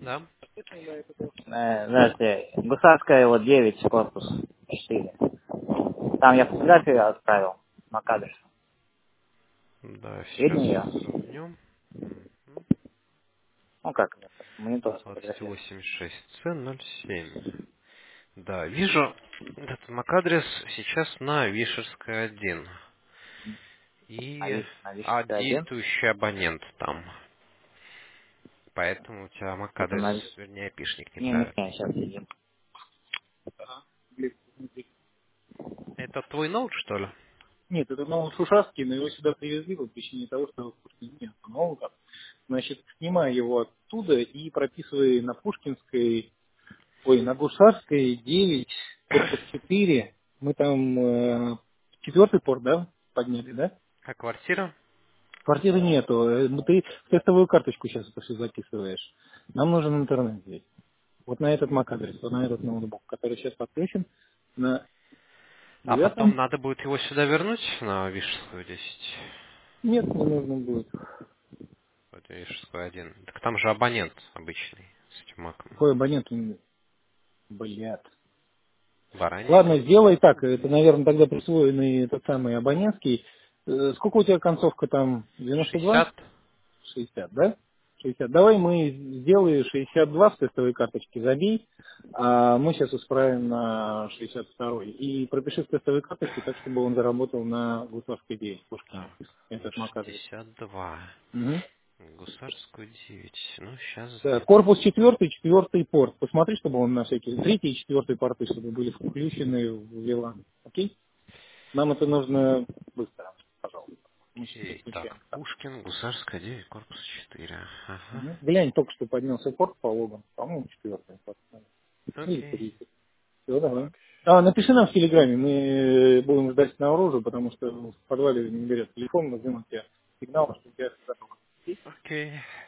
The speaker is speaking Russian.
Да. Здравствуйте. Гусарская, вот 9, корпус 4. Там я фотографию отправил на кадр. Да, сейчас Видно ее? сравню. Мгм. Ну как, монитор сфотографировал. 28.6c07. Да, вижу этот MAC-адрес сейчас на Вишерская 1. И На Вишерская 1. действующий абонент там. Поэтому у тебя Это MAC-адрес, на... вернее, опишник Не, неправильный. сейчас сидим. Это твой ноут, что ли? Нет, это ноут Шушарский, но его сюда привезли по причине того, что в Пушкине нет ноута. Значит, снимай его оттуда и прописывай на Пушкинской, на Гусарской 9, корпус 4. Мы там четвертый порт, да, подняли, да? А квартира? Квартиры нету. Ты в тестовую карточку сейчас это все записываешь. Нам нужен интернет здесь. Вот на этот MAC-адрес, вот на этот ноутбук, который сейчас подключен на А потом 9. надо будет его сюда вернуть на Вишерскую 10. Нет, не нужно будет. Вот Вишерскую 1. Так там же абонент обычный с этим маком. Какой абонент? Блядь. Баранин. Ладно, сделай так. Это, наверное, тогда присвоенный этот самый абонентский. Сколько у тебя концовка там? 92? 60. 60, да? 60. Давай мы сделаем 62 в тестовой карточке, забей, а мы сейчас исправим на 62. И пропиши в тестовой карточке так, чтобы он заработал на Гусарской 9 Пушкина. Так, Этот MAC-адрес. 62. Мгм. Гусарскую 9. Ну, сейчас Да, сделаю. корпус четвертый, четвертый порт. Посмотри, чтобы он на всякий третий и четвертый порты, чтобы были включены в VLAN. Окей? Нам это нужно быстро, пожалуйста. Мы сейчас Окей. подключаем Так, карточку. Пушкин, Гусарская 9, корпус 4. Ага. Мгм. Глянь, только что поднялся порт по логам. По-моему, четвертый порт. Или Окей. третий. Все, давай. Так. Напиши нам в Телеграме, мы будем ждать снаружи, потому что в подвале не берет телефон, мы ждем от тебя сигнал, что у тебя все готово. Окей.